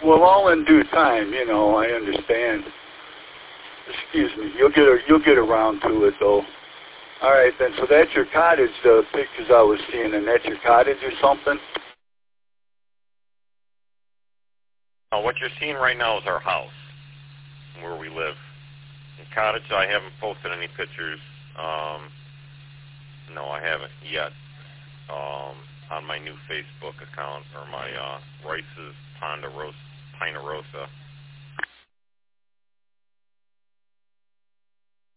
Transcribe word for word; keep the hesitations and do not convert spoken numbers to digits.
Well, all in due time, you know. I understand. Excuse me. You'll get a, you'll get around to it, though. All right, then. So that's your cottage. The pictures I was seeing, and that's your cottage or something. Uh, what you're seeing right now is our house, where we live. The cottage, I haven't posted any pictures. Um, no, I haven't yet. Um, on my new Facebook account or my uh, Rice's Ponderosa, Ponderosa